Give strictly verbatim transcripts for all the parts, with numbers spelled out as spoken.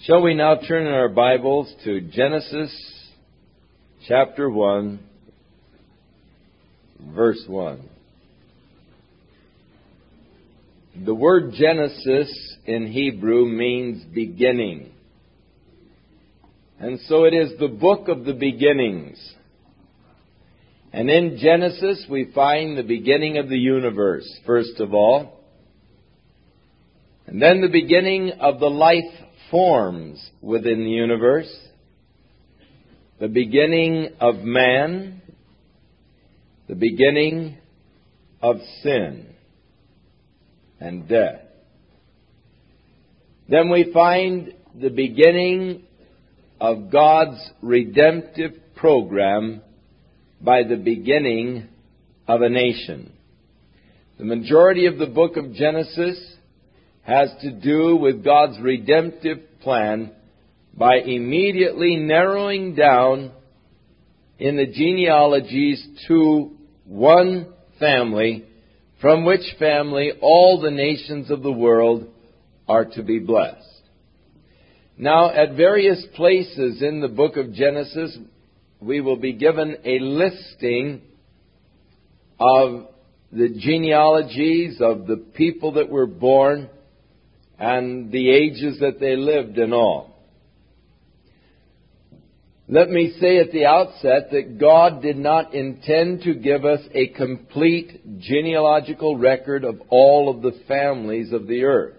Shall we now turn in our Bibles to Genesis chapter one, verse one. The word Genesis in Hebrew means beginning. And so it is the book of the beginnings. And in Genesis we find the beginning of the universe, first of all. And then the beginning of the life forms within the universe, the beginning of man, the beginning of sin and death. Then we find the beginning of God's redemptive program by the beginning of a nation. The majority of the book of Genesis has to do with God's redemptive plan by immediately narrowing down in the genealogies to one family, from which family all the nations of the world are to be blessed. Now, at various places in the book of Genesis, we will be given a listing of the genealogies of the people that were born and the ages that they lived and all. Let me say at the outset that God did not intend to give us a complete genealogical record of all of the families of the earth.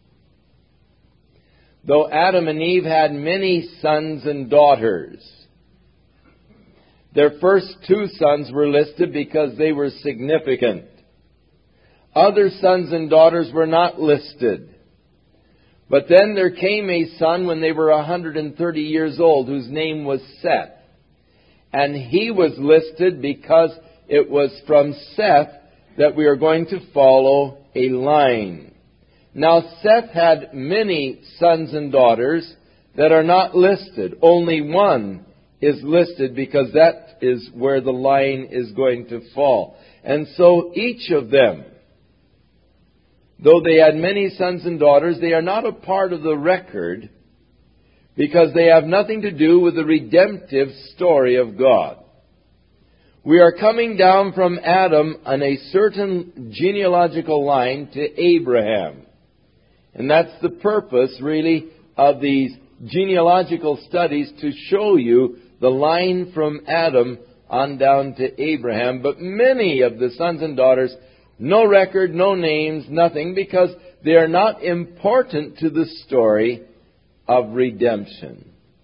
Though Adam and Eve had many sons and daughters, their first two sons were listed because they were significant. Other sons and daughters were not listed. But then there came a son when they were one hundred thirty years old, whose name was Seth. And he was listed because it was from Seth that we are going to follow a line. Now, Seth had many sons and daughters that are not listed. Only one is listed because that is where the line is going to fall. And so each of them, though they had many sons and daughters, they are not a part of the record because they have nothing to do with the redemptive story of God. We are coming down from Adam on a certain genealogical line to Abraham. And that's the purpose, really, of these genealogical studies, to show you the line from Adam on down to Abraham. But many of the sons and daughters, no record, no names, nothing, because they are not important to the story of redemption.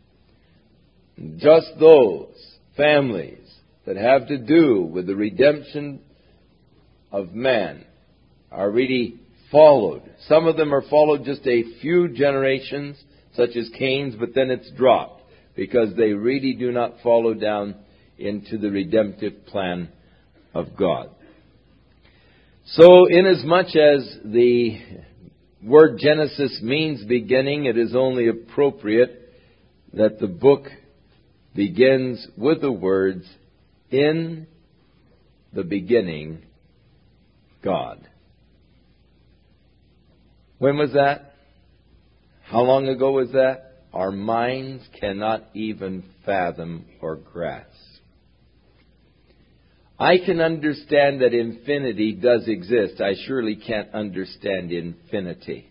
Just those families that have to do with the redemption of man are really followed. Some of them are followed just a few generations, such as Cain's, but then it's dropped because they really do not follow down into the redemptive plan of God. So, inasmuch as the word Genesis means beginning, it is only appropriate that the book begins with the words, "In the beginning, God." When was that? How long ago was that? Our minds cannot even fathom or grasp. I can understand that infinity does exist. I surely can't understand infinity.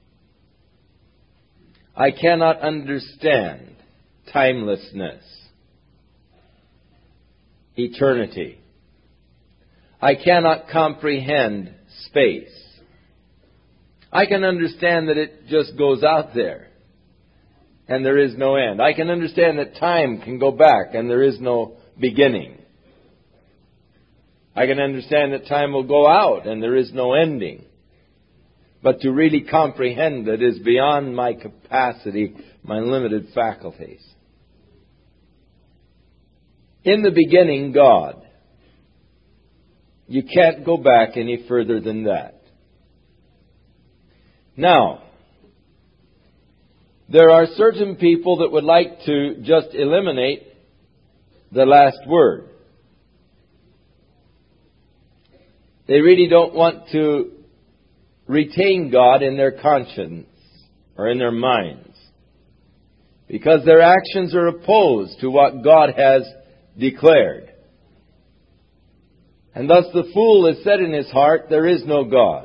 I cannot understand timelessness, eternity. I cannot comprehend space. I can understand that it just goes out there and there is no end. I can understand that time can go back and there is no beginning. I can understand that time will go out and there is no ending. But to really comprehend it is beyond my capacity, my limited faculties. In the beginning, God. You can't go back any further than that. Now, there are certain people that would like to just eliminate the last word. They really don't want to retain God in their conscience or in their minds. because their actions are opposed to what God has declared. And thus the fool has said in his heart, there is no God.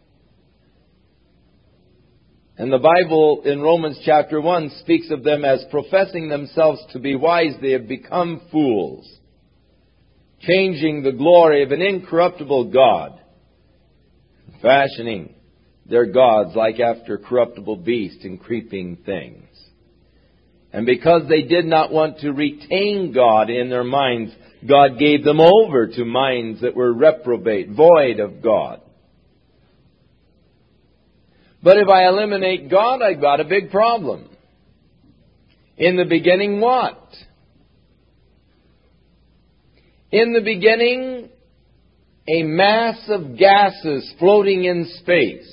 And the Bible in Romans chapter one speaks of them as professing themselves to be wise. They have become fools, changing the glory of an incorruptible God, fashioning their gods like after corruptible beasts and creeping things. And because they did not want to retain God in their minds, God gave them over to minds that were reprobate, void of God. But if I eliminate God, I've got a big problem. In the beginning, what? In the beginning, a mass of gases floating in space.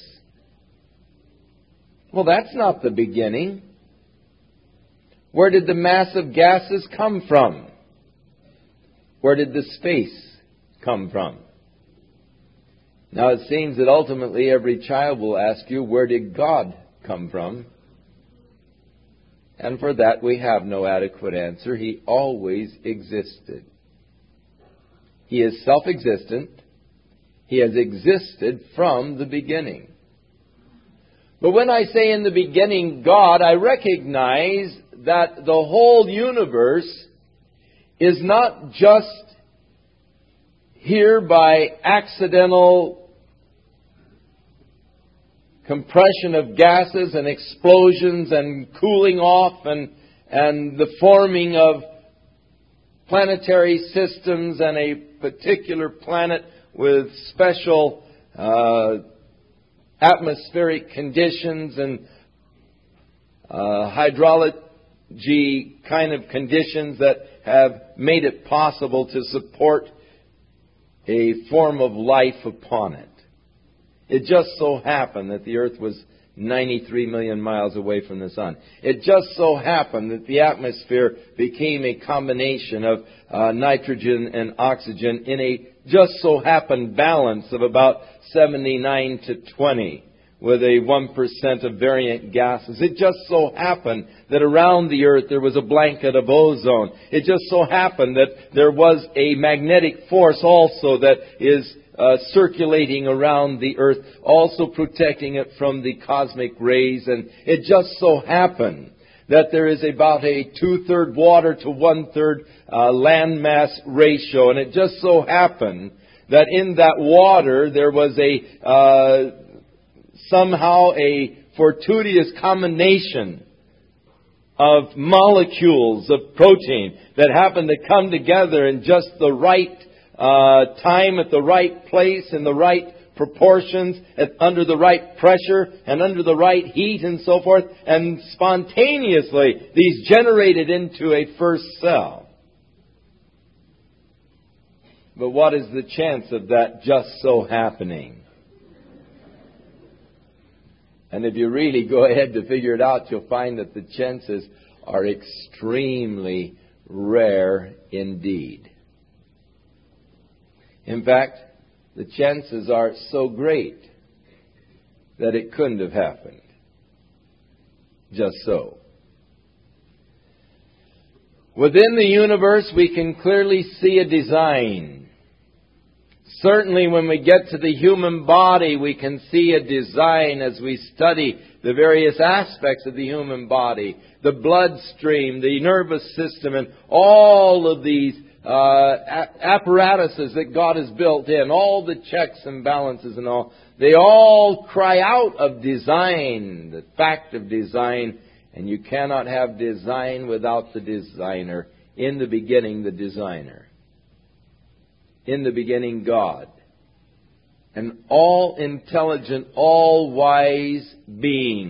Well, that's not the beginning. Where did the mass of gases come from? Where did the space come from? Now it seems that ultimately every child will ask you, where did God come from? And for that we have no adequate answer. He always existed. He is self-existent. He has existed from the beginning. But when I say in the beginning God, I recognize that the whole universe is not just here by accidental compression of gases and explosions and cooling off and, and the forming of planetary systems and a particular planet with special uh, atmospheric conditions and uh, hydrology kind of conditions that have made it possible to support a form of life upon it. It just so happened that the earth was ninety-three million miles away from the sun. It just so happened that the atmosphere became a combination of uh, nitrogen and oxygen in a just so happened balance of about seventy-nine to twenty, with a one percent of variant gases. It just so happened that around the earth there was a blanket of ozone. It just so happened that there was a magnetic force also that is Uh, circulating around the earth, also protecting it from the cosmic rays. And it just so happened that there is about a two-third water to one-third uh, landmass ratio. And it just so happened that in that water there was a uh, somehow a fortuitous combination of molecules of protein that happened to come together in just the right Uh, time at the right place in the right proportions, at, under the right pressure and under the right heat and so forth, and spontaneously these generated into a first cell. But what is the chance of that just so happening? And if you really go ahead to figure it out, you'll find that the chances are extremely rare indeed. In fact, the chances are so great that it couldn't have happened. Just so. Within the universe, we can clearly see a design. Certainly when we get to the human body, we can see a design as we study the various aspects of the human body. The bloodstream, the nervous system, and all of these Uh, apparatuses that God has built in, all the checks and balances and all, they all cry out of design, the fact of design, and you cannot have design without the designer. In the beginning, the designer. In the beginning, God. An all-intelligent, all-wise being.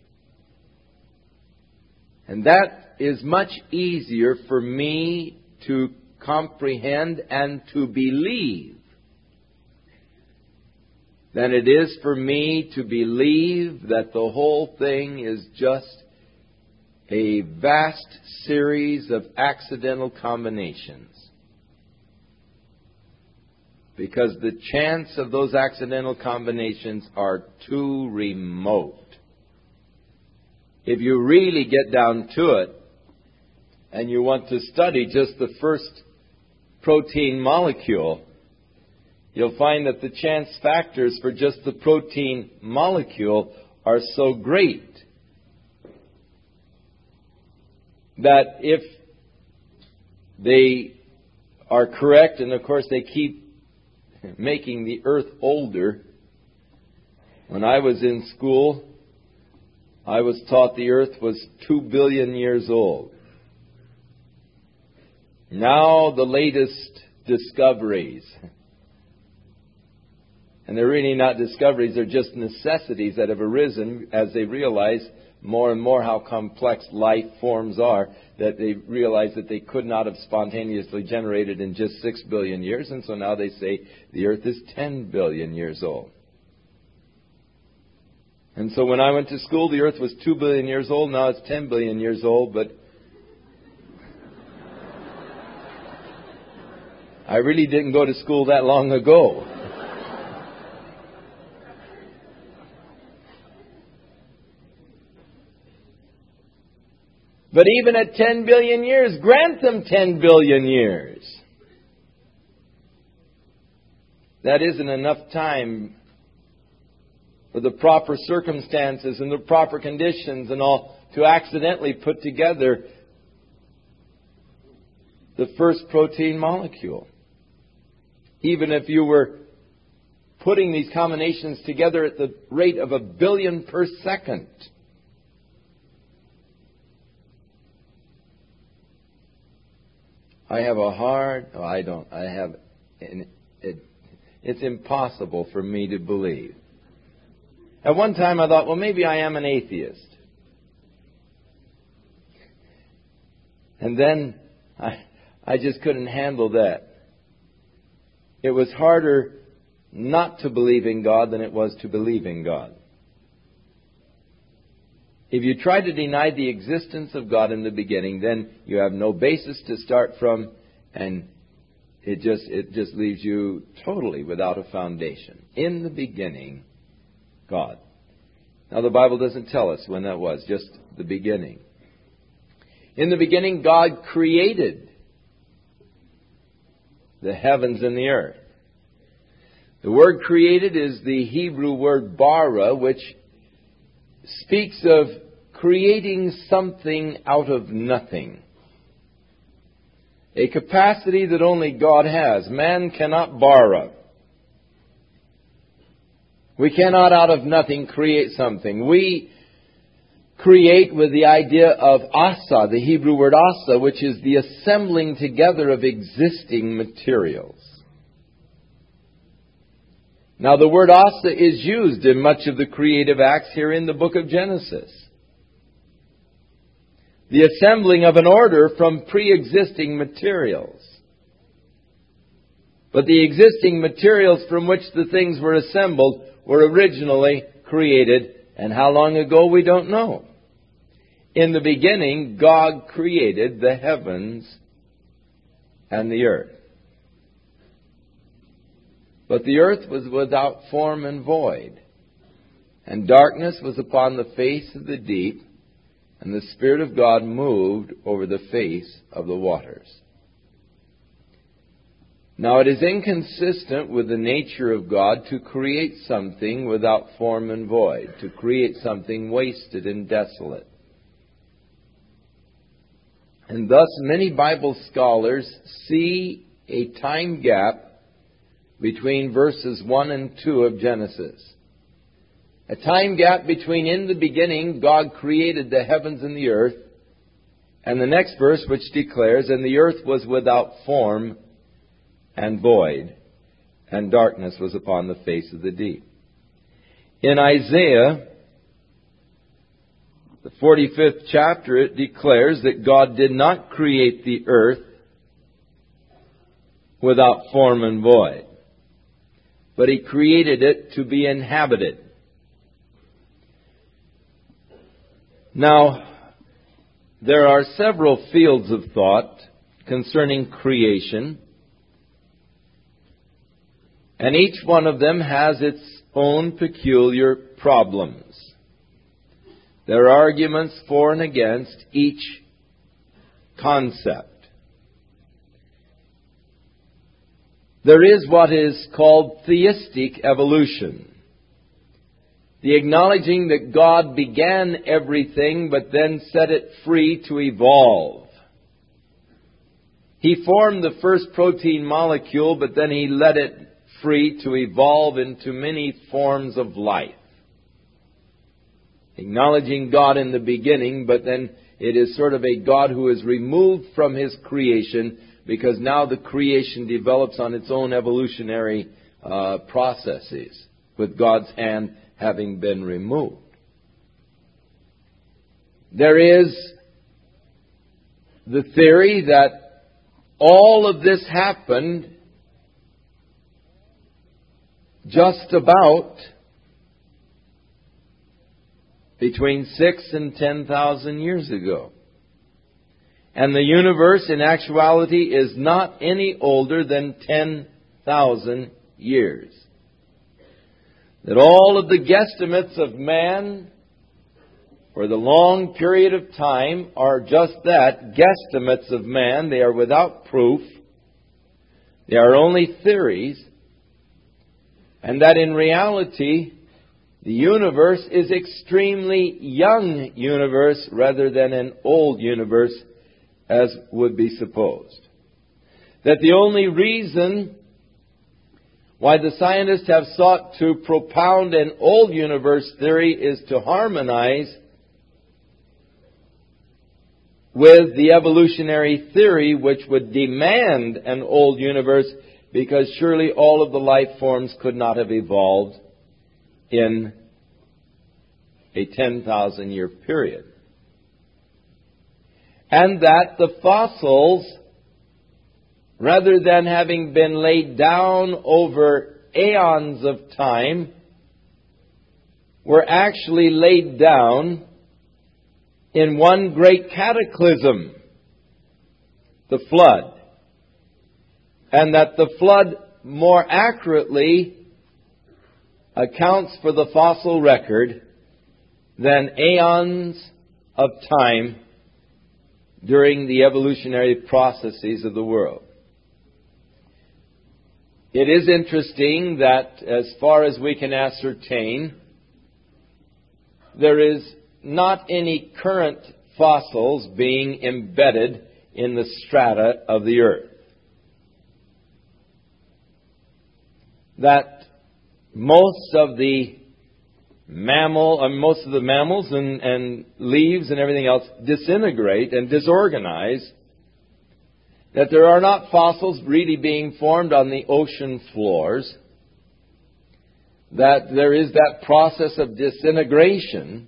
And that is much easier for me to comprehend and to believe than it is for me to believe that the whole thing is just a vast series of accidental combinations. Because the chance of those accidental combinations are too remote. if you really get down to it, and you want to study just the first protein molecule, you'll find that the chance factors for just the protein molecule are so great that if they are correct, and of course they keep making the earth older. When I was in school, I was taught the earth was two billion years old. Now the latest discoveries, and they're really not discoveries, they're just necessities that have arisen as they realize more and more how complex life forms are, that they realize that they could not have spontaneously generated in just six billion years, and so now they say the earth is ten billion years old. And so when I went to school, the earth was two billion years old, now it's ten billion years old, but I really didn't go to school that long ago. But even at ten billion years, grant them ten billion years. That isn't enough time for the proper circumstances and the proper conditions and all to accidentally put together the first protein molecule. Even if you were putting these combinations together at the rate of a billion per second. I have a hard, oh, I don't, I have, it, it, it's impossible for me to believe. At one time I thought, well, maybe I am an atheist. And then I, I just couldn't handle that. It was harder not to believe in God than it was to believe in God. If you try to deny the existence of God in the beginning, then you have no basis to start from, and it just it just leaves you totally without a foundation. In the beginning, God. Now the Bible doesn't tell us when that was, just the beginning. In the beginning, God created the heavens and the earth. The word created is the Hebrew word bara, which speaks of creating something out of nothing. A capacity that only God has. Man cannot bara. We cannot out of nothing create something. We create with the idea of asa, the Hebrew word asa, which is the assembling together of existing materials. Now the word asa is used in much of the creative acts here in the book of Genesis. The assembling of an order from pre-existing materials. But the existing materials from which the things were assembled were originally created, and how long ago we don't know. In the beginning, God created the heavens and the earth. But the earth was without form and void, and darkness was upon the face of the deep, and the Spirit of God moved over the face of the waters. Now it is inconsistent with the nature of God to create something without form and void, to create something wasted and desolate. And thus many Bible scholars see a time gap between verses one and two of Genesis. A time gap between in the beginning God created the heavens and the earth, and the next verse which declares, and the earth was without form and void, and darkness was upon the face of the deep. In Isaiah, the forty-fifth chapter, it declares that God did not create the earth without form and void, but He created it to be inhabited. Now, there are several fields of thought concerning creation, and each one of them has its own peculiar problems. There are arguments for and against each concept. There is what is called theistic evolution. The acknowledging that God began everything but then set it free to evolve. He formed the first protein molecule, but then He let it free to evolve into many forms of life. Acknowledging God in the beginning, but then it is sort of a God who is removed from His creation, because now the creation develops on its own evolutionary uh, processes, with God's hand having been removed. There is the theory that all of this happened just about between six and ten thousand years ago. And the universe in actuality is not any older than ten thousand years. That all of the guesstimates of man for the long period of time are just that, guesstimates of man. They are without proof. They are only theories. And that in reality, the universe is extremely young universe rather than an old universe, as would be supposed. That the only reason why the scientists have sought to propound an old universe theory is to harmonize with the evolutionary theory, which would demand an old universe, because surely all of the life forms could not have evolved in a ten thousand year period. And that the fossils, rather than having been laid down over aeons of time, were actually laid down in one great cataclysm, the flood. And that the flood more accurately accounts for the fossil record than aeons of time during the evolutionary processes of the world. It is interesting that, as far as we can ascertain, there is not any current fossils being embedded in the strata of the earth. That most of the mammal, uh, most of the mammals and, and leaves and everything else disintegrate and disorganize. That there are not fossils really being formed on the ocean floors. That there is that process of disintegration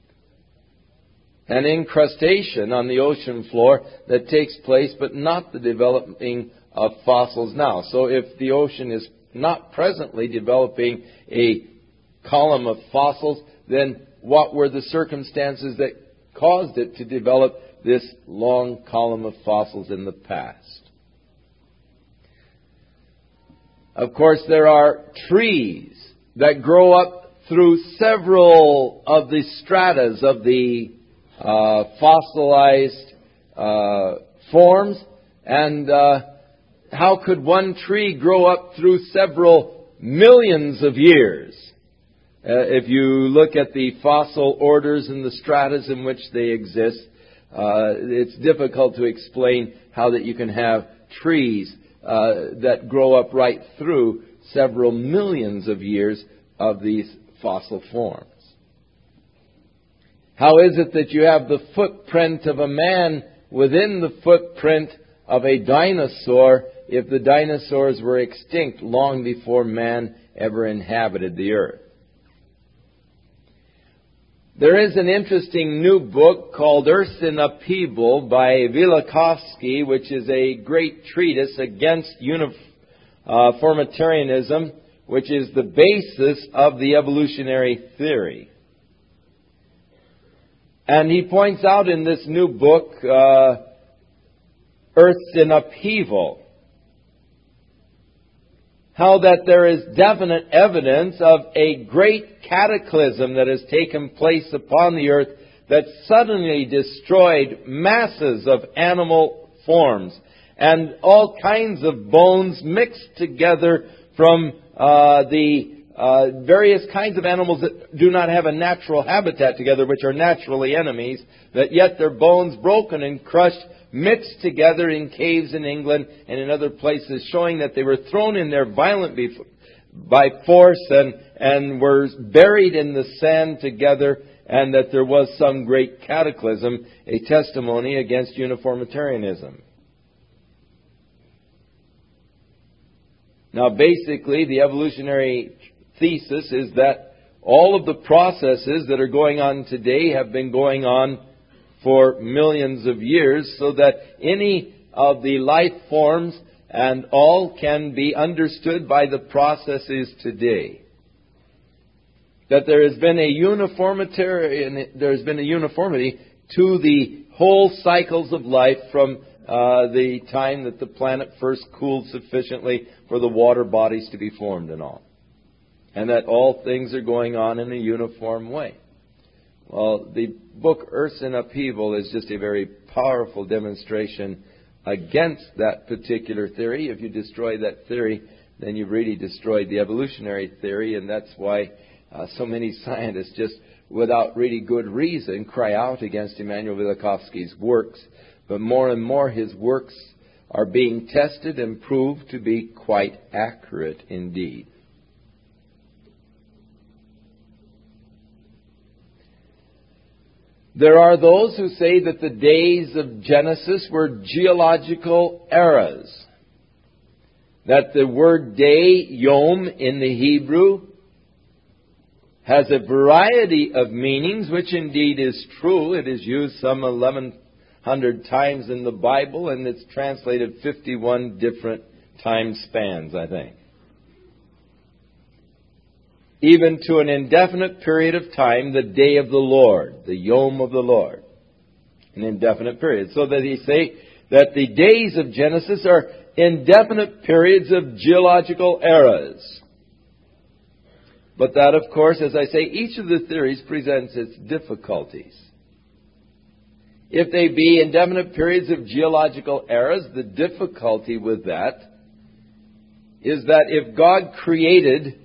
and incrustation on the ocean floor that takes place, but not the developing of fossils now. So if the ocean is not presently developing a column of fossils, then what were the circumstances that caused it to develop this long column of fossils in the past? Of course, there are trees that grow up through several of the stratas of the uh, fossilized uh, forms. And uh, how could one tree grow up through several millions of years? Uh, if you look at the fossil orders and the stratas in which they exist, uh, it's difficult to explain how that you can have trees uh, that grow up right through several millions of years of these fossil forms. How is it that you have the footprint of a man within the footprint of a dinosaur if the dinosaurs were extinct long before man ever inhabited the earth? There is an interesting new book called Earth in Upheaval by Velikovsky, which is a great treatise against uniformitarianism, which is the basis of the evolutionary theory. And he points out in this new book, uh, Earth in Upheaval, how that there is definite evidence of a great cataclysm that has taken place upon the earth that suddenly destroyed masses of animal forms and all kinds of bones mixed together from uh, the uh, various kinds of animals that do not have a natural habitat together, which are naturally enemies, that yet their bones broken and crushed, mixed together in caves in England and in other places, showing that they were thrown in there violently by force and, and were buried in the sand together, and that there was some great cataclysm, a testimony against uniformitarianism. Now, basically, the evolutionary thesis is that all of the processes that are going on today have been going on for millions of years, so that any of the life forms and all can be understood by the processes today. That there has been a uniformitarian, there has been a uniformity to the whole cycles of life from uh, the time that the planet first cooled sufficiently for the water bodies to be formed and all. And that all things are going on in a uniform way. Well, the book Earths in Upheaval is just a very powerful demonstration against that particular theory. If you destroy that theory, then you've really destroyed the evolutionary theory, and that's why uh, so many scientists just, without really good reason, cry out against Immanuel Velikovsky's works. But more and more his works are being tested and proved to be quite accurate indeed. There are those who say that the days of Genesis were geological eras. That the word day, yom, in the Hebrew, has a variety of meanings, which indeed is true. It is used some eleven hundred times in the Bible, and it's translated fifty-one different time spans, I think. Even to an indefinite period of time, the day of the Lord, the Yom of the Lord. An indefinite period. So that he say that the days of Genesis are indefinite periods of geological eras. But that, of course, as I say, each of the theories presents its difficulties. If they be indefinite periods of geological eras, the difficulty with that is that if God created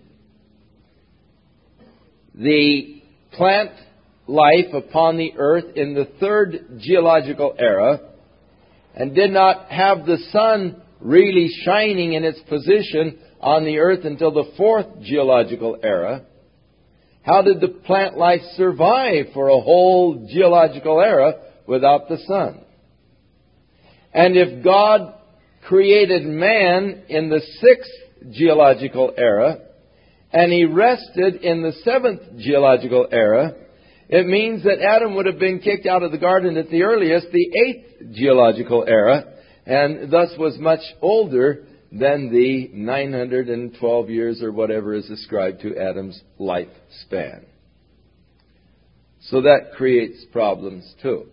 the plant life upon the earth in the third geological era and did not have the sun really shining in its position on the earth until the fourth geological era, how did the plant life survive for a whole geological era without the sun? And if God created man in the sixth geological era, and he rested in the seventh geological era, it means that Adam would have been kicked out of the garden at the earliest, the eighth geological era, and thus was much older than the nine hundred twelve years or whatever is ascribed to Adam's lifespan. So that creates problems too.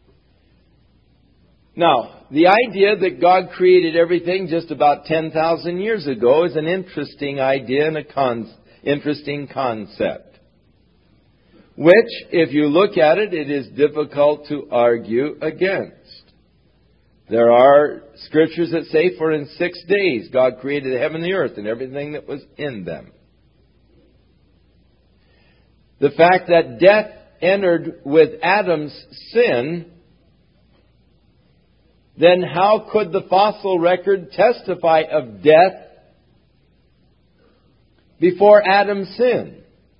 Now, the idea that God created everything just about ten thousand years ago is an interesting idea and a con- interesting concept, which, if you look at it, it is difficult to argue against. There are scriptures that say, for in six days God created the heaven and the earth and everything that was in them. The fact that death entered with Adam's sin, then how could the fossil record testify of death before Adam's sin?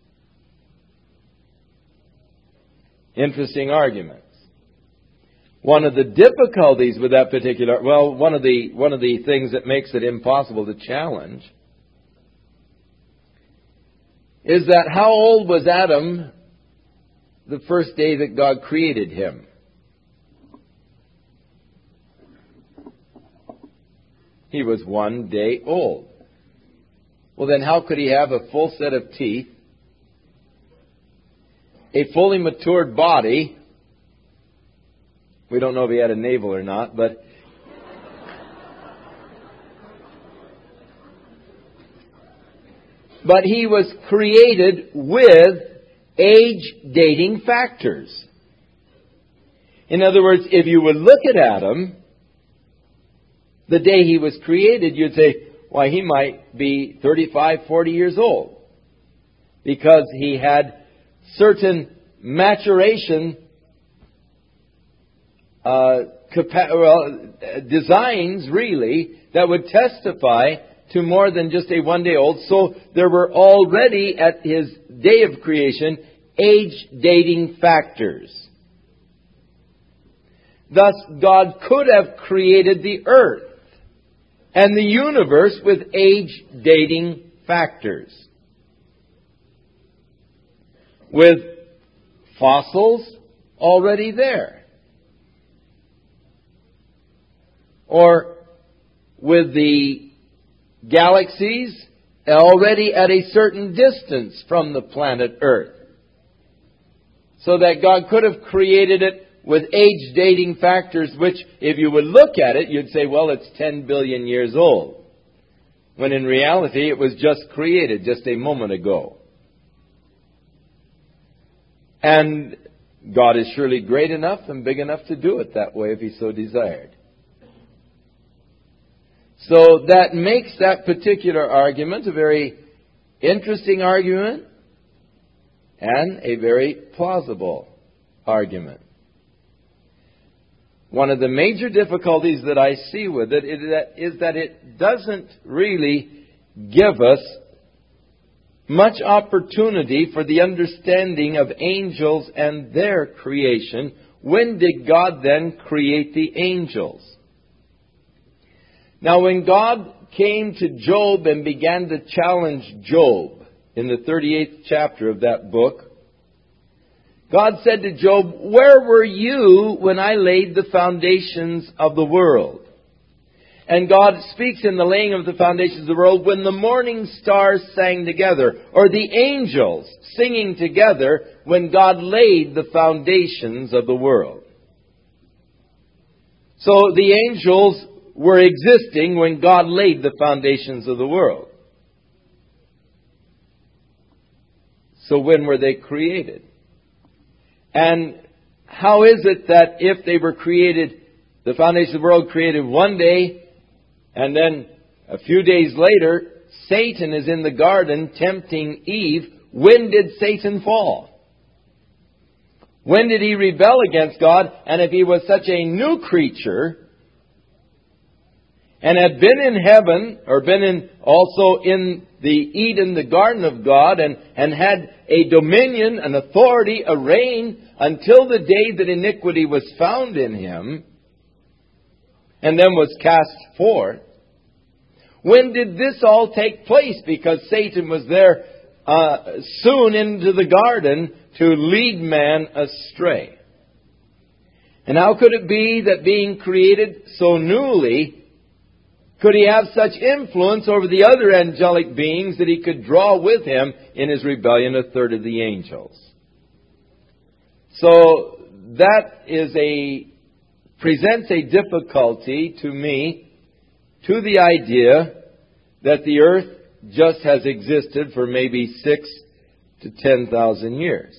Interesting arguments. One of the difficulties with that particular, well, one of the one of the things that makes it impossible to challenge is that how old was Adam the first day that God created him? He was one day old. Well, then how could he have a full set of teeth, a fully matured body? We don't know if he had a navel or not, but but he was created with age-dating factors. In other words, if you would look at Adam, the day he was created, you'd say, why, he might be thirty-five, forty years old. Because he had certain maturation uh, capa- well, designs, really, that would testify to more than just a one-day-old. So there were already, at his day of creation, age-dating factors. Thus, God could have created the earth and the universe with age-dating factors. With fossils already there. Or with the galaxies already at a certain distance from the planet Earth. So that God could have created it with age-dating factors, which, if you would look at it, you'd say, well, it's ten billion years old. When in reality, it was just created just a moment ago. And God is surely great enough and big enough to do it that way if He so desired. So that makes that particular argument a very interesting argument and a very plausible argument. One of the major difficulties that I see with it is that it doesn't really give us much opportunity for the understanding of angels and their creation. When did God then create the angels? Now, when God came to Job and began to challenge Job in the thirty-eighth chapter of that book, God said to Job, "Where were you when I laid the foundations of the world?" And God speaks in the laying of the foundations of the world when the morning stars sang together, or the angels singing together when God laid the foundations of the world. So the angels were existing when God laid the foundations of the world. So when were they created? And how is it that if they were created, the foundation of the world created one day, and then a few days later, Satan is in the garden tempting Eve, when did Satan fall? When did he rebel against God? And if he was such a new creature, and had been in heaven, or been in also in the Eden, the garden of God, and, and had a dominion, an authority, a reign, until the day that iniquity was found in him, and then was cast forth. When did this all take place? Because Satan was there uh, soon into the garden to lead man astray. And how could it be that being created so newly, could he have such influence over the other angelic beings that he could draw with him in his rebellion a third of the angels? So that is a presents a difficulty to me, to the idea that the earth just has existed for maybe six to ten thousand years.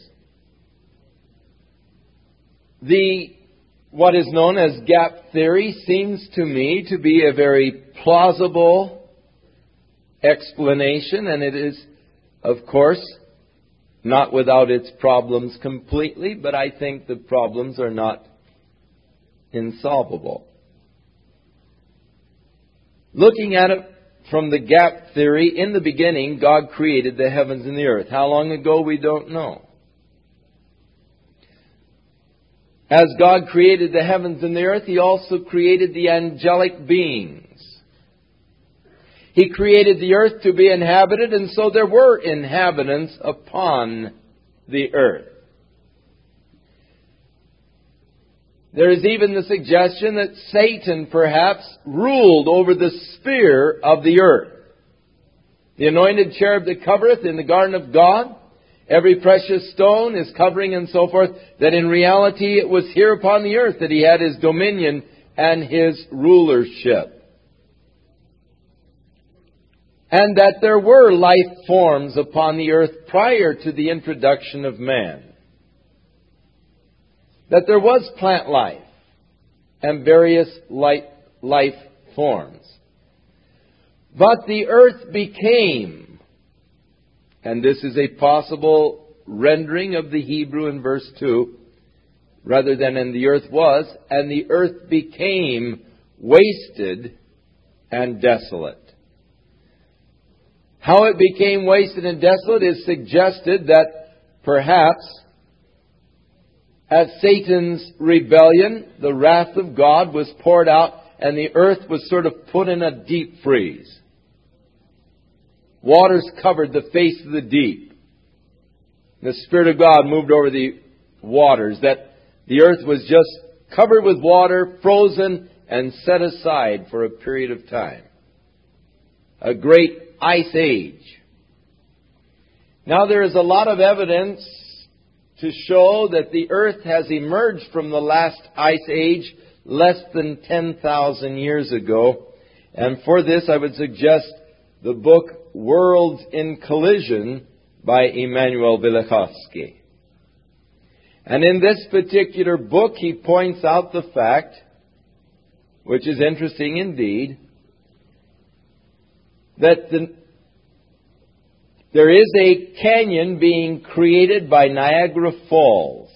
The what is known as gap theory seems to me to be a very plausible explanation, and it is, of course, not without its problems completely, but I think the problems are not insolvable. Looking at it from the gap theory, in the beginning, God created the heavens and the earth. How long ago, we don't know. As God created the heavens and the earth, He also created the angelic beings. He created the earth to be inhabited, and so there were inhabitants upon the earth. There is even the suggestion that Satan perhaps ruled over the sphere of the earth. The anointed cherub that covereth in the garden of God, every precious stone is covering and so forth, that in reality it was here upon the earth that he had his dominion and his rulership. and that there were life forms upon the earth prior to the introduction of man. That there was plant life and various life forms. But the earth became, and this is a possible rendering of the Hebrew in verse two, rather than and the earth was, and the earth became wasted and desolate. How it became wasted and desolate is suggested that perhaps at Satan's rebellion, the wrath of God was poured out and the earth was sort of put in a deep freeze. Waters covered the face of the deep. The Spirit of God moved over the waters, that the earth was just covered with water, frozen, and set aside for a period of time. A great ice age. Now there is a lot of evidence to show that the earth has emerged from the last ice age less than ten thousand years ago. And for this I would suggest the book Worlds in Collision by Emanuel Velikovsky. And in this particular book he points out the fact, which is interesting indeed, that the, there is a canyon being created by Niagara Falls.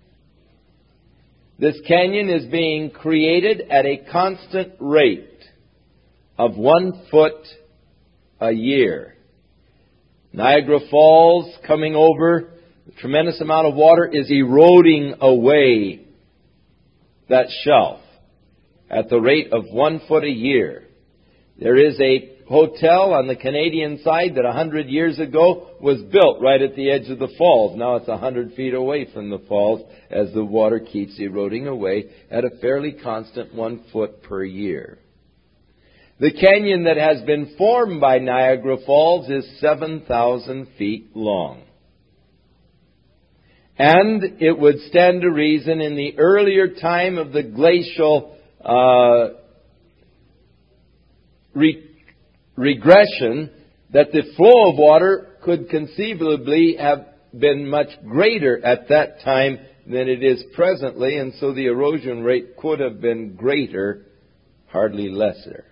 This canyon is being created at a constant rate of one foot a year. Niagara Falls coming over, a tremendous amount of water is eroding away that shelf at the rate of one foot a year. There is a hotel on the Canadian side that a hundred years ago was built right at the edge of the falls. Now it's a hundred feet away from the falls as the water keeps eroding away at a fairly constant one foot per year. The canyon that has been formed by Niagara Falls is seven thousand feet long. And it would stand to reason in the earlier time of the glacial uh, re- regression that the flow of water could conceivably have been much greater at that time than it is presently, and so the erosion rate could have been greater, hardly lesser.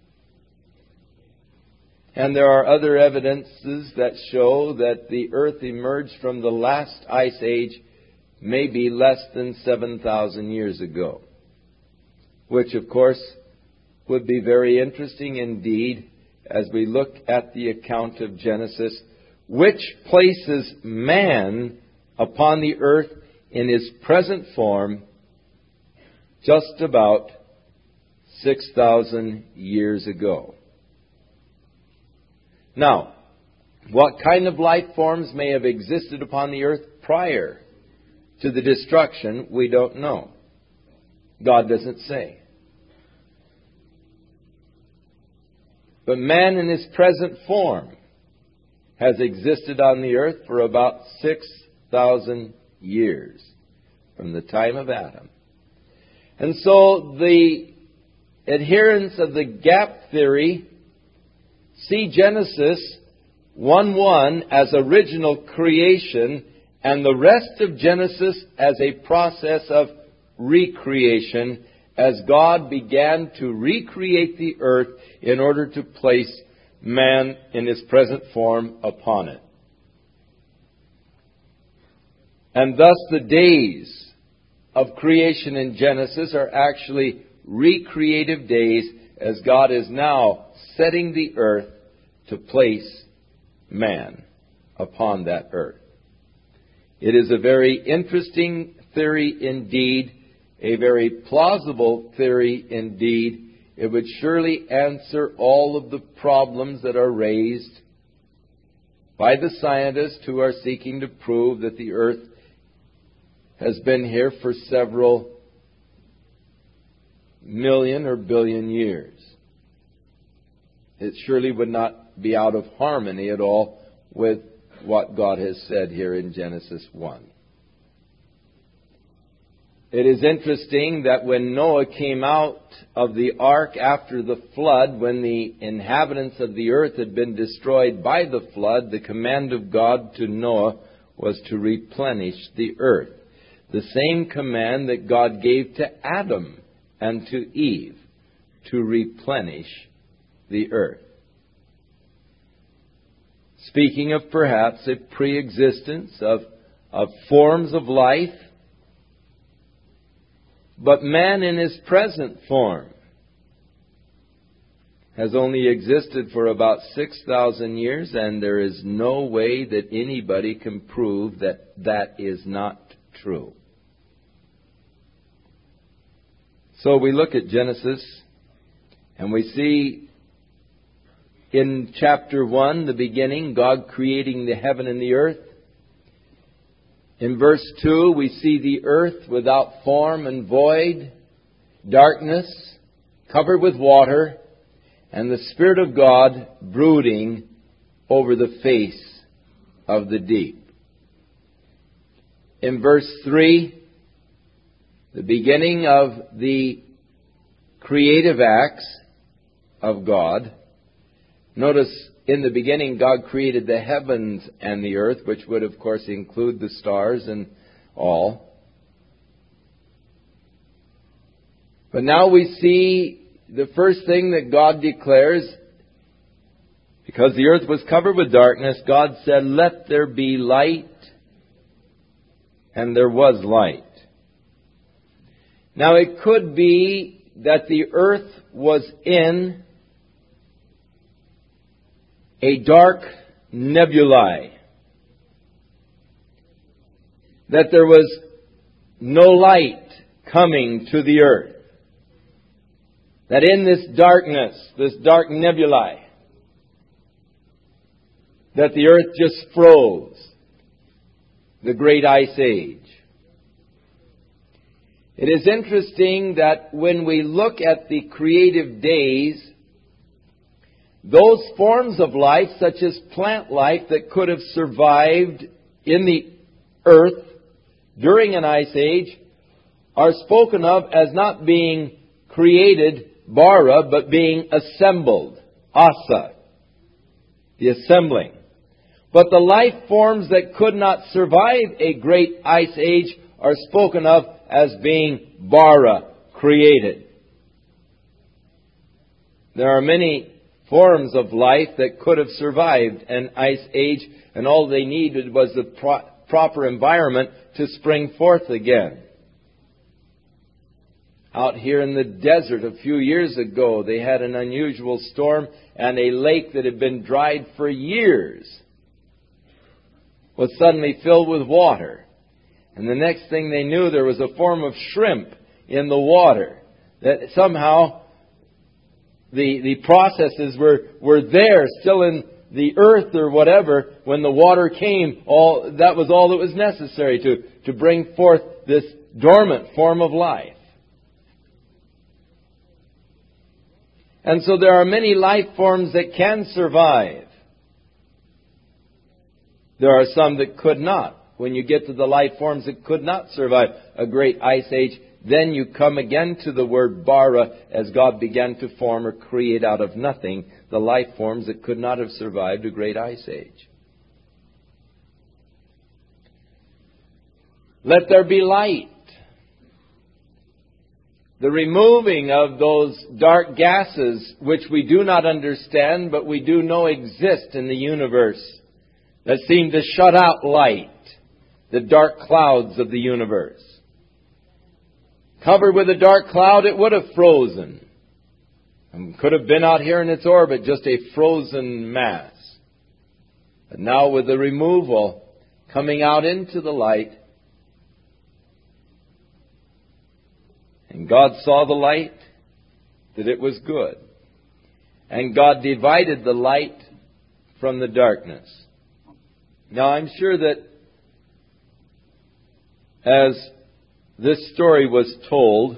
And there are other evidences that show that the earth emerged from the last ice age maybe less than seven thousand years ago, which of course would be very interesting indeed as we look at the account of Genesis, which places man upon the earth in his present form just about six thousand years ago. Now, what kind of life forms may have existed upon the earth prior to the destruction, we don't know. God doesn't say. But man in his present form has existed on the earth for about six thousand years from the time of Adam. And so the adherents of the gap theory see Genesis one one as original creation and the rest of Genesis as a process of recreation as God began to recreate the earth in order to place man in his present form upon it. And thus the days of creation in Genesis are actually recreative days as God is now setting the earth to place man upon that earth. It is a very interesting theory indeed, a very plausible theory indeed. It would surely answer all of the problems that are raised by the scientists who are seeking to prove that the earth has been here for several million or billion years. It surely would not be out of harmony at all with what God has said here in Genesis one. It is interesting that when Noah came out of the ark after the flood, when the inhabitants of the earth had been destroyed by the flood, the command of God to Noah was to replenish the earth. The same command that God gave to Adam and to Eve, to replenish the earth. Speaking of perhaps a pre-existence of, of forms of life, but man in his present form has only existed for about six thousand years, and there is no way that anybody can prove that that is not true. So we look at Genesis, and we see in chapter one, the beginning, God creating the heaven and the earth. In verse two, we see the earth without form and void, darkness, covered with water, and the Spirit of God brooding over the face of the deep. In verse three, the beginning of the creative acts of God. Notice, in the beginning, God created the heavens and the earth, which would, of course, include the stars and all. But now we see the first thing that God declares, because the earth was covered with darkness, God said, "Let there be light," and there was light. Now it could be that the earth was in a dark nebulae, that there was no light coming to the earth, that in this darkness, this dark nebulae, that the earth just froze, the great ice age. It is interesting that when we look at the creative days, those forms of life, such as plant life, that could have survived in the earth during an ice age, are spoken of as not being created, bara, but being assembled, asa, the assembling. But the life forms that could not survive a great ice age are spoken of as being bara, created. There are many forms of life that could have survived an ice age, and all they needed was the pro- proper environment to spring forth again. Out here in the desert a few years ago, they had an unusual storm, and a lake that had been dried for years was suddenly filled with water. And the next thing they knew, there was a form of shrimp in the water that somehow The, the processes were, were there, still in the earth or whatever. When the water came, all that was all that was necessary to, to bring forth this dormant form of life. And so there are many life forms that can survive. There are some that could not. When you get to the life forms that could not survive a great ice age, then you come again to the word bara, as God began to form or create out of nothing the life forms that could not have survived a great ice age. Let there be light. The removing of those dark gases which we do not understand, but we do know exist in the universe, that seem to shut out light, the dark clouds of the universe. Covered with a dark cloud, it would have frozen. And could have been out here in its orbit, just a frozen mass. But now with the removal, coming out into the light, and God saw the light, that it was good. And God divided the light from the darkness. Now I'm sure that as this story was told,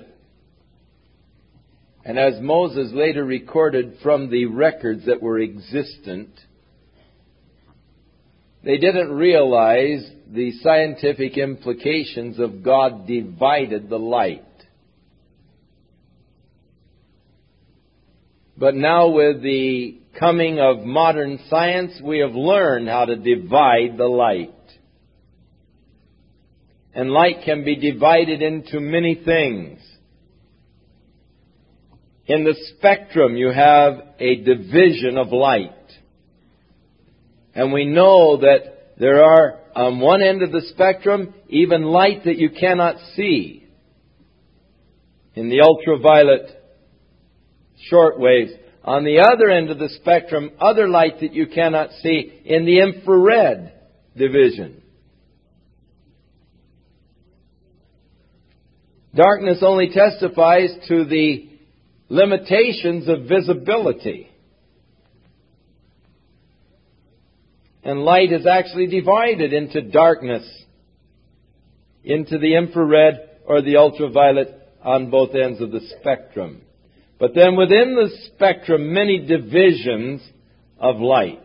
and as Moses later recorded from the records that were existent, they didn't realize the scientific implications of God divided the light. But now with the coming of modern science, we have learned how to divide the light. And light can be divided into many things. In the spectrum, you have a division of light. And we know that there are, on one end of the spectrum, even light that you cannot see. In the ultraviolet short waves. On the other end of the spectrum, other light that you cannot see in the infrared division. Darkness only testifies to the limitations of visibility. And light is actually divided into darkness, into the infrared or the ultraviolet on both ends of the spectrum. But then within the spectrum, many divisions of light.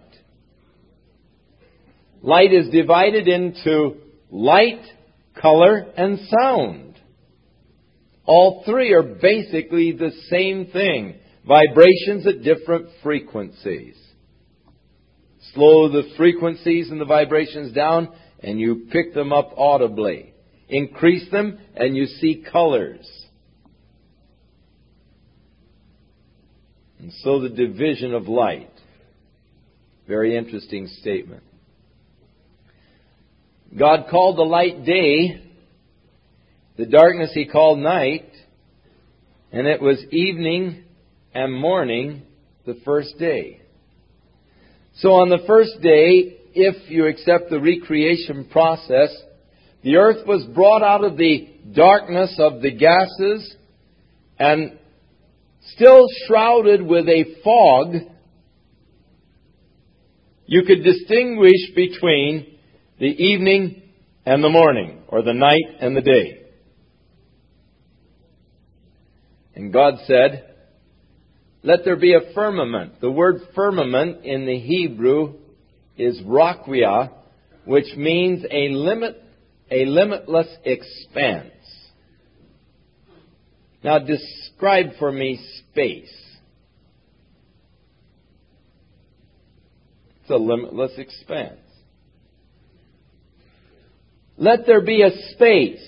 Light is divided into light, color, and sound. All three are basically the same thing. Vibrations at different frequencies. Slow the frequencies and the vibrations down, and you pick them up audibly. Increase them, and you see colors. And so the division of light. Very interesting statement. God called the light day. The darkness He called night. And it was evening and morning the first day. So on the first day, if you accept the recreation process, the earth was brought out of the darkness of the gases and still shrouded with a fog. You could distinguish between the evening and the morning, or the night and the day. And God said, let there be a firmament. The word firmament in the Hebrew is raquia, which means a limit, a limitless expanse. Now describe for me space. It's a limitless expanse. Let there be a space,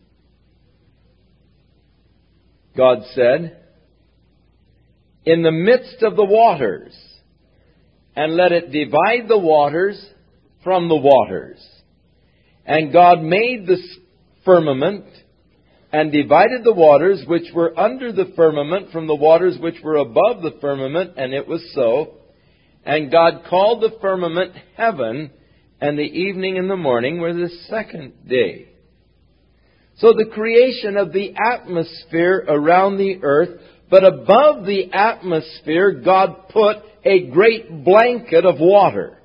God said, in the midst of the waters, and let it divide the waters from the waters. And God made the firmament and divided the waters which were under the firmament from the waters which were above the firmament, and it was so. And God called the firmament heaven, and the evening and the morning were the second day. So the creation of the atmosphere around the earth, but above the atmosphere, God put a great blanket of water.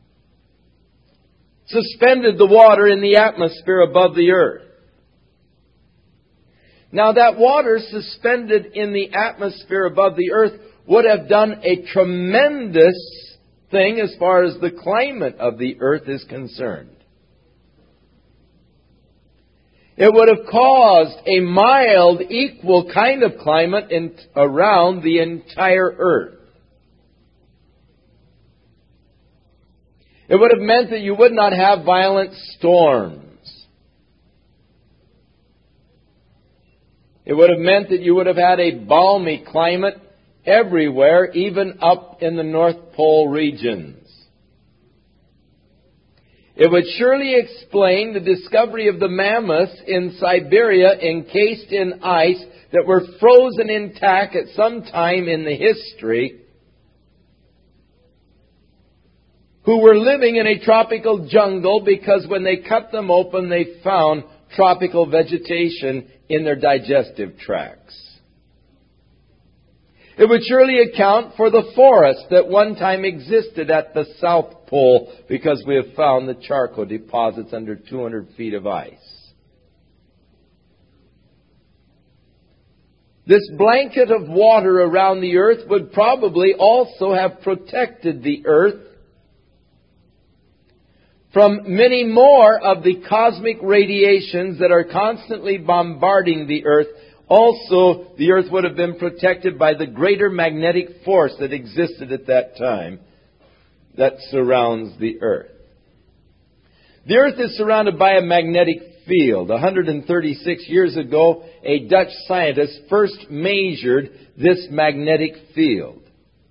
Suspended the water in the atmosphere above the earth. Now that water suspended in the atmosphere above the earth would have done a tremendous thing as far as the climate of the earth is concerned. It would have caused a mild, equal kind of climate in, around the entire earth. It would have meant that you would not have violent storms. It would have meant that you would have had a balmy climate everywhere, even up in the North Pole regions. It would surely explain the discovery of the mammoths in Siberia encased in ice that were frozen intact at some time in the history, who were living in a tropical jungle because when they cut them open they found tropical vegetation in their digestive tracts. It would surely account for the forest that one time existed at the South Pole, because we have found the charcoal deposits under two hundred feet of ice. This blanket of water around the earth would probably also have protected the earth from many more of the cosmic radiations that are constantly bombarding the earth. Also, the earth would have been protected by the greater magnetic force that existed at that time that surrounds the earth. The earth is surrounded by a magnetic field. one hundred thirty-six years ago, a Dutch scientist first measured this magnetic field.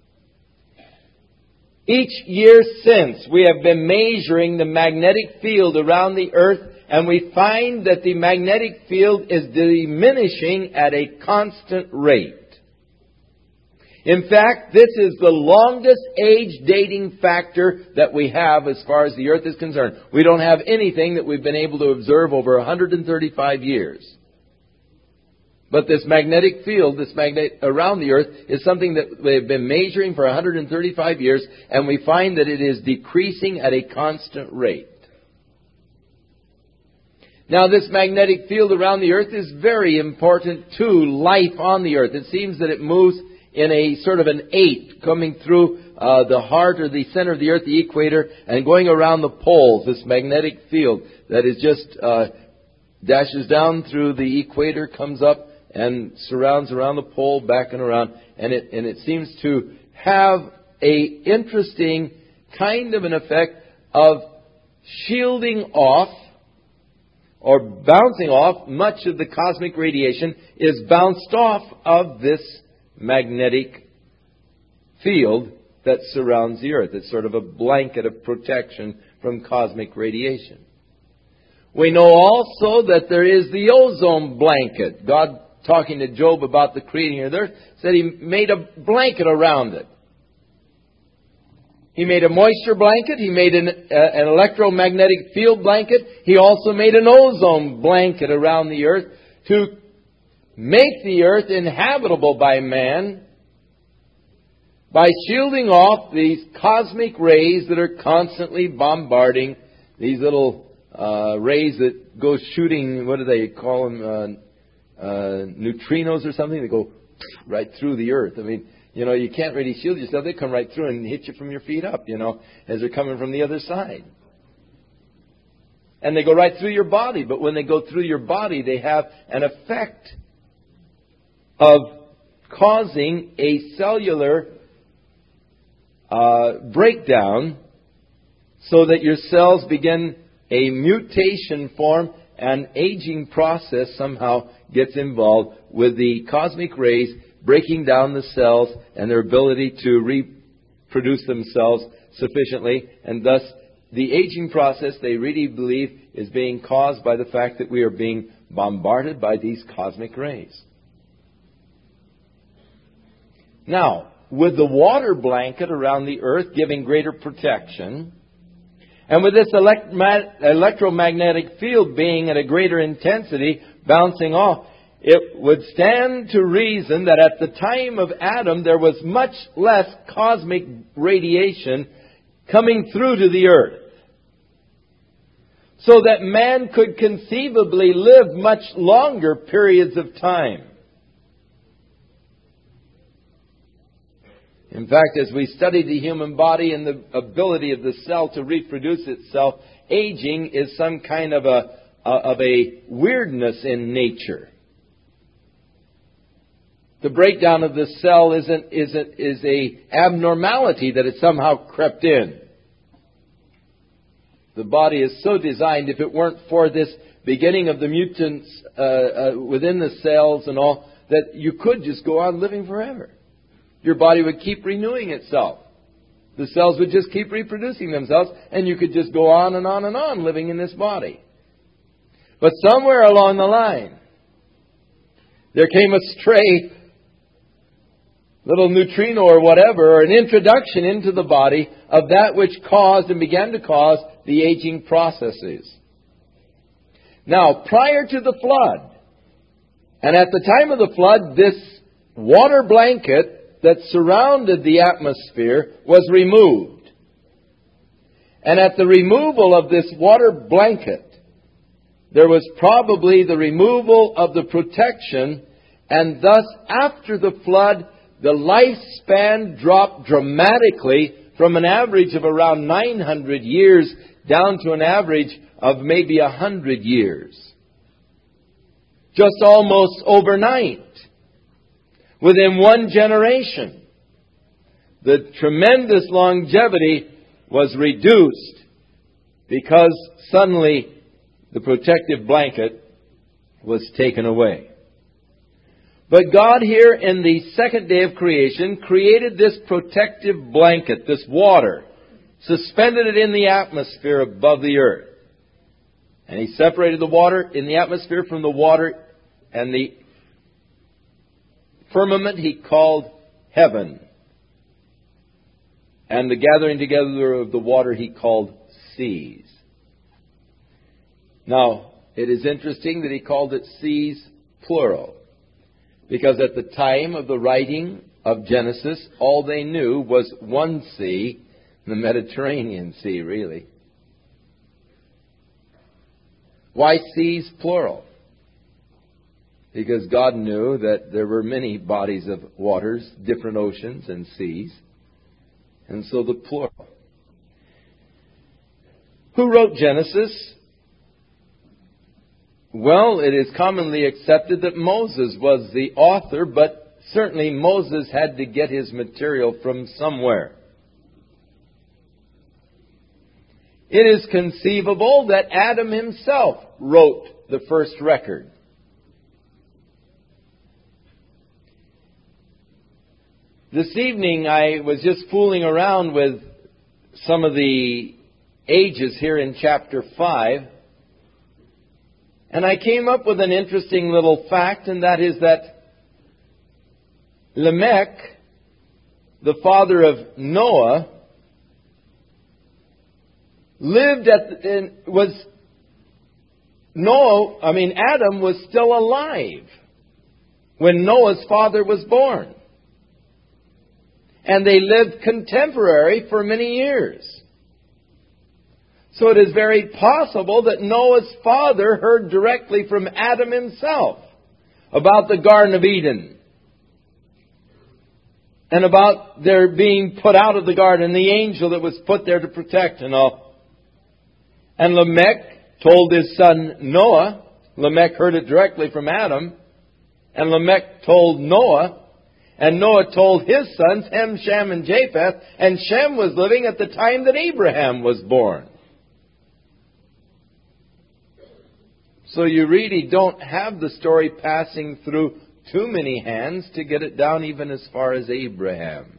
Each year since, we have been measuring the magnetic field around the earth, and we find that the magnetic field is diminishing at a constant rate. In fact, this is the longest age dating factor that we have as far as the earth is concerned. We don't have anything that we've been able to observe over one hundred thirty-five years. But this magnetic field, this magnet around the earth, is something that they've been measuring for one hundred thirty-five years, and we find that it is decreasing at a constant rate. Now, this magnetic field around the earth is very important to life on the earth. It seems that it moves in a sort of an eight, coming through uh, the heart or the center of the earth, the equator, and going around the poles, this magnetic field that is just uh, dashes down through the equator, comes up, and surrounds around the pole, back and around, and it and it seems to have a interesting kind of an effect of shielding off or bouncing off. Much of the cosmic radiation is bounced off of this magnetic field that surrounds the earth. It's sort of a blanket of protection from cosmic radiation. We know also that there is the ozone blanket. God, talking to Job about the creating of the earth, said He made a blanket around it. He made a moisture blanket. He made an, uh, an electromagnetic field blanket. He also made an ozone blanket around the earth to make the earth inhabitable by man by shielding off these cosmic rays that are constantly bombarding, these little uh, rays that go shooting, what do they call them, uh, uh, neutrinos or something? They go right through the earth. I mean, you know, you can't really shield yourself. They come right through and hit you from your feet up, you know, as they're coming from the other side. And they go right through your body. But when they go through your body, they have an effect of causing a cellular uh, breakdown so that your cells begin a mutation form, and aging process somehow gets involved with the cosmic rays breaking down the cells and their ability to reproduce themselves sufficiently. And thus, the aging process, they really believe, is being caused by the fact that we are being bombarded by these cosmic rays. Now, with the water blanket around the earth giving greater protection, and with this elect- electromagnetic field being at a greater intensity, bouncing off, it would stand to reason that at the time of Adam there was much less cosmic radiation coming through to the earth, so that man could conceivably live much longer periods of time. In fact, as we study the human body and the ability of the cell to reproduce itself, aging is some kind of a of a weirdness in nature. The breakdown of the cell isn't isn't is a abnormality that has somehow crept in. The body is so designed, if it weren't for this beginning of the mutants uh, uh, within the cells and all, that you could just go on living forever. Your body would keep renewing itself. The cells would just keep reproducing themselves, and you could just go on and on and on living in this body. But somewhere along the line, there came a stray little neutrino or whatever, or an introduction into the body of that which caused and began to cause the aging processes. Now, prior to the flood, and at the time of the flood, this water blanket that surrounded the atmosphere was removed. And at the removal of this water blanket, there was probably the removal of the protection, and thus after the flood, the lifespan dropped dramatically from an average of around nine hundred years down to an average of maybe a hundred years. Just almost overnight. Within one generation. The tremendous longevity was reduced because suddenly the protective blanket was taken away. But God here in the second day of creation created this protective blanket, this water, suspended it in the atmosphere above the earth. And He separated the water in the atmosphere from the water, and the firmament He called heaven. And the gathering together of the water He called seas. Now, it is interesting that He called it seas plural. Because at the time of the writing of Genesis, all they knew was one sea, the Mediterranean Sea, really. Why seas plural? Because God knew that there were many bodies of waters, different oceans and seas. And so the plural. Who wrote Genesis? Well, it is commonly accepted that Moses was the author, but certainly Moses had to get his material from somewhere. It is conceivable that Adam himself wrote the first record. This evening I was just fooling around with some of the ages here in chapter five. And I came up with an interesting little fact, and that is that Lamech, the father of Noah, lived at in, was Noah. I mean Adam was still alive when Noah's father was born, and they lived contemporary for many years. So it is very possible that Noah's father heard directly from Adam himself about the Garden of Eden and about their being put out of the garden, the angel that was put there to protect and all. And Lamech told his son Noah. Lamech heard it directly from Adam. And Lamech told Noah. And Noah told his sons, Ham, Shem, and Japheth. And Shem was living at the time that Abraham was born. So you really don't have the story passing through too many hands to get it down even as far as Abraham.